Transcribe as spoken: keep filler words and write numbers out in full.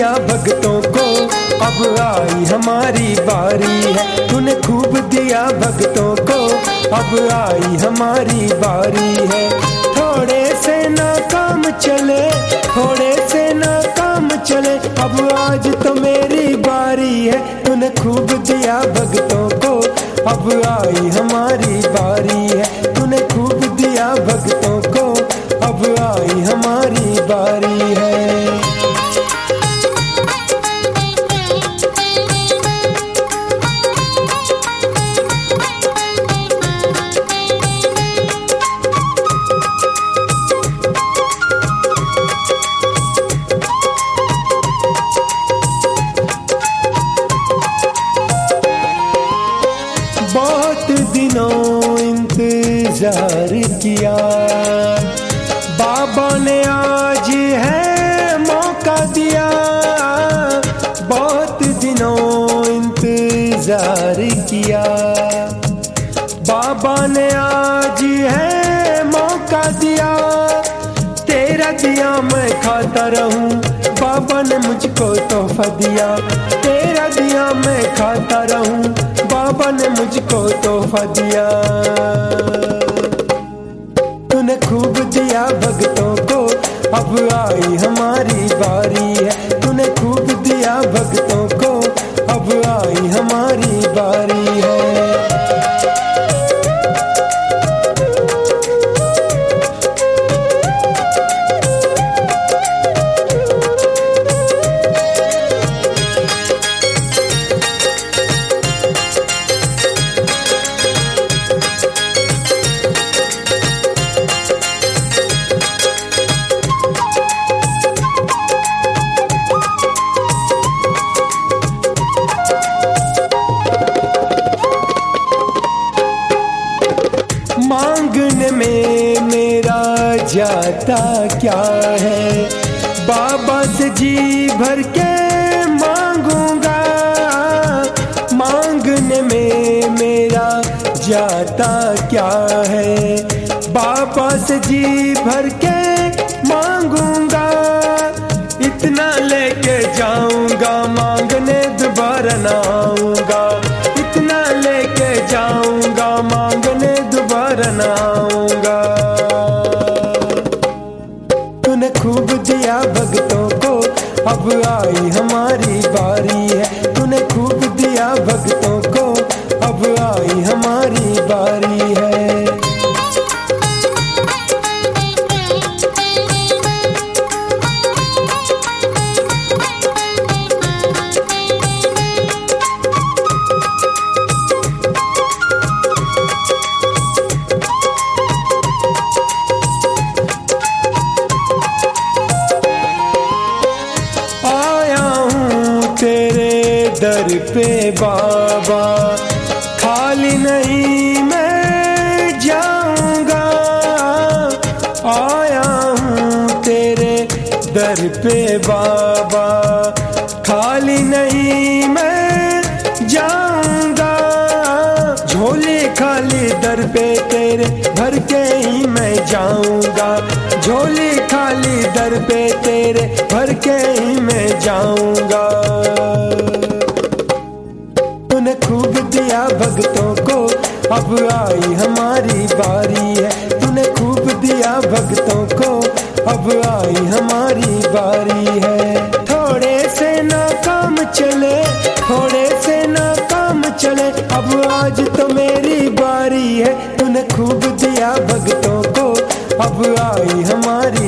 दिया भक्तों को, अब आई हमारी बारी है। तूने खूब दिया भक्तों को, अब आई हमारी बारी है। थोड़े से ना काम चले, थोड़े से ना काम चले, अब आज तो मेरी बारी है। तूने खूब दिया भक्तों को, अब आई हमारी बारी है। तूने खूब दिया भक्तों को, अब आई हमारी बारी है। बहुत दिनों इंतजार किया, बाबा ने आज है मौका दिया। बहुत दिनों इंतजार किया, बाबा ने आज है मौका दिया। तेरा दिया मैं खाता रहूं, बाबा ने मुझको तोहफा दिया। तेरा दिया मैं खाता रहूं, बाबा ने मुझको तोहफा दिया। तूने खूब दिया भक्तों को, अब आई हमारी बारी है। तूने खूब दिया भक्तों को, अब आई हमारी बारी है। मांगने में मेरा जाता क्या है, बाबा से जी भर के मांगूंगा। मांगने में मेरा जाता क्या है, बाबा से जी भर के मांगूंगा। इतना लेके जाऊंगा, मांगने दोबारा ना आऊंगा। इतना लेके जाऊंगा, मांगने दोबारा ना आऊंगा। तूने खूब दिया भक्तों को, अब आई हमारी बारी है। तूने खूब दिया भक्तों को, अब आई हमारी बारी है। दर पे बाबा, खाली नहीं मैं जाऊंगा। आया हूँ तेरे दर पे बाबा, खाली नहीं मैं जाऊंगा। झोली खाली दर पे तेरे भर के ही मैं जाऊंगा। झोली खाली दर पे तेरे भर के ही मैं जाऊंगा। तूने खूब दिया भक्तों को, अब आई हमारी बारी है। तूने खूब दिया भक्तों को, अब आई हमारी बारी है। थोड़े से ना काम चले, थोड़े से ना काम चले, अब आज तो मेरी बारी है। तूने खूब दिया भक्तों को, अब आई हमारी